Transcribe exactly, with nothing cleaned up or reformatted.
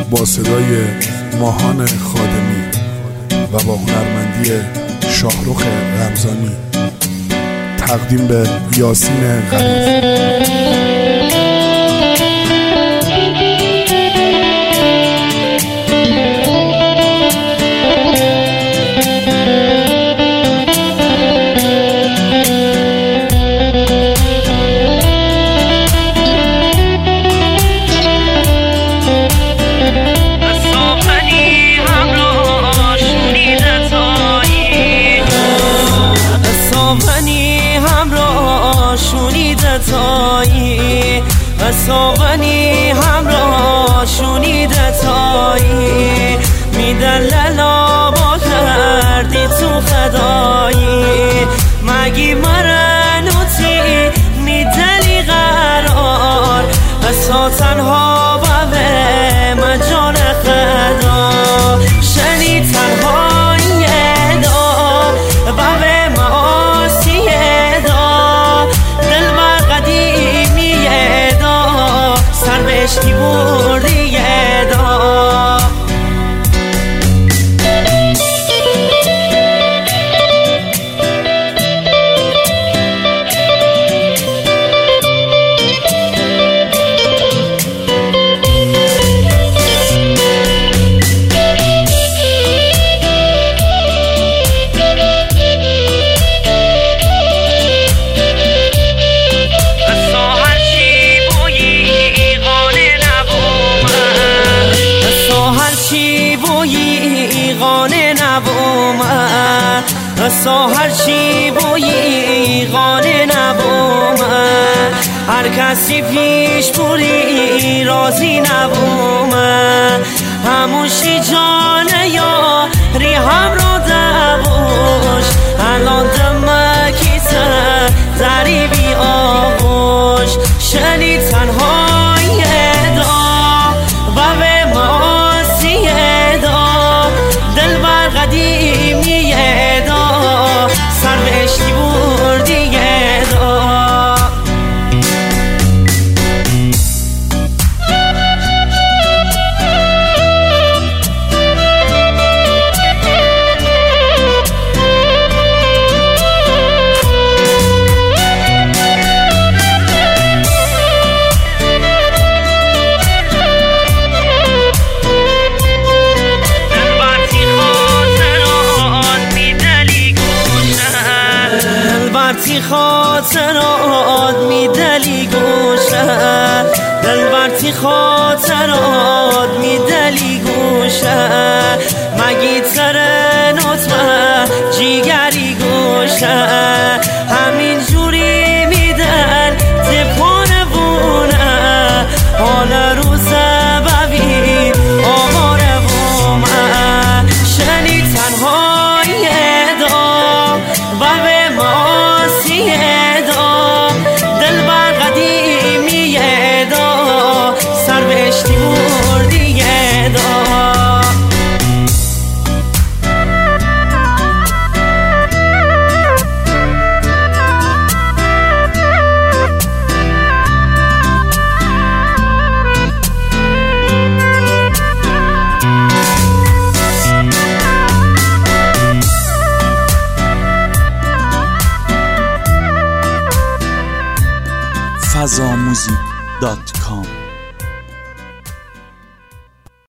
با صدای ماهان خادمی و با هنرمندی شاهرخ رمضانی تقدیم به یاسین غریب. ساغنی همراه شونیده تایی میدللا با کردی تو خدایی مگی مرنوتی میدلی قرار بسا تنها بوه مجان خدا شنی تنهایی دا بوه معاسی دا دل بر قدیمی دا سر بشتی بردی دا ساهر چی بویی غانه نبوم هر کسی پیش بوری رازی نبوم هموشی جانه یا ری هم را دبوش الان دمکی سر دری بی آغوش شنی تنهایی دا و به معاسی دا دل بر قدیمی دا سر بشتی بردی دا برتی خاطرات میدلی گوشه دل برتی خاطرات میدلی گوشه مگی تره نطمه جیگری گوشه همین جوری میدن تپانه بونه حال روزه ببین آماره بومه شنی تنهایی دا و به معاسی دا دل بر قدیمی دا سر بشتی بردی دا فضا موزیک دات کام